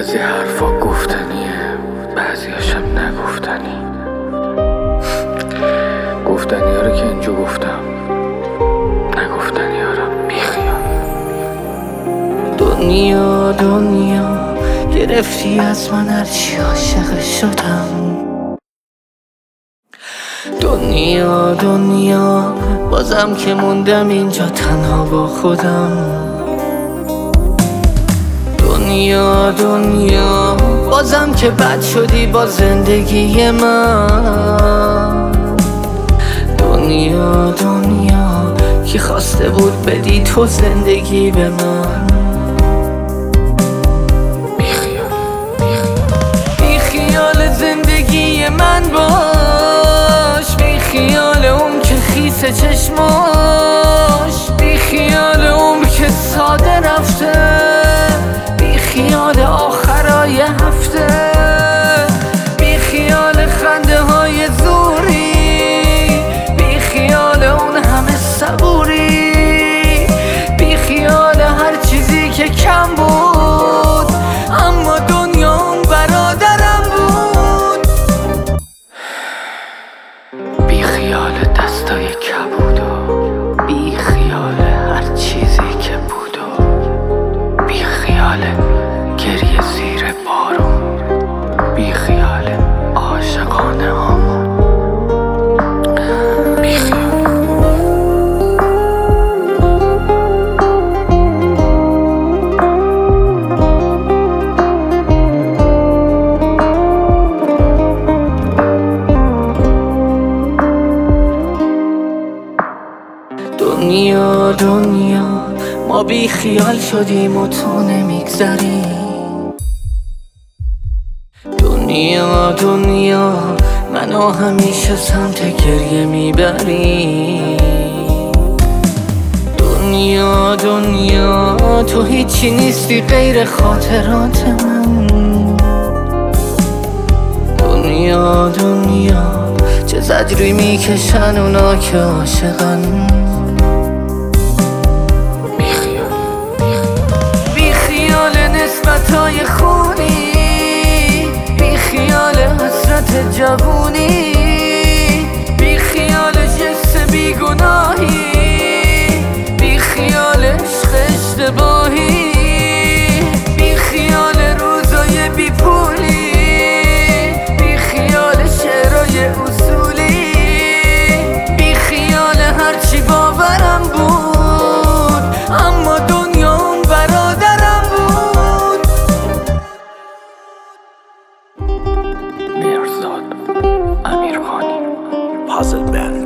بعضی حرفا گفتنیه، بعضیاشم نگفتنی. گفتنی ها رو که اینجا گفتم، نگفتنی ها رو بیخیال. دنیا دنیا گرفتی از من هرچی عاشق شدم. دنیا دنیا بازم که موندم اینجا تنها با خودم. دنیا دنیا بازم که بد شدی با زندگی من. دنیا دنیا کی خواسته بود بدی تو زندگی به من. بی خیال زندگی من باش، بی خیال اون که خیس چشماش، بی خیال اون که ساده رفته، بی خیال آخرای هفته، بی خیال خنده های زوری، بی خیال اون همه صبوری، بی خیال هر چیزی که کم بود اما دنیا اون برادرم بود. بی خیال دستای کبود و بی خیال هر چیزی که بود و بی خیال گریه زیر بارون، بی خیال عاشقانه هامون، بی خیال. دنیا دنیا ما بی خیال شدیم و تو نمیگذری. دنیا دنیا منو همیشه سمت گریه میبری. دنیا دنیا تو هیچی نیستی غیر خاطرات من. دنیا دنیا چه زجری میکشن اونا که عاشقن. نسبتای خونی، بی خیال حسرت جوونی، بی خیال جس بی گناهی، بی خیال عشق اشتباهی، بی خیال روزای بی پولی، بی خیال شعرهای اصولی، بی خیال هرچی باورم بود اما دنیا اون برادرم بود. مرزاد امیرخانی پازل بند.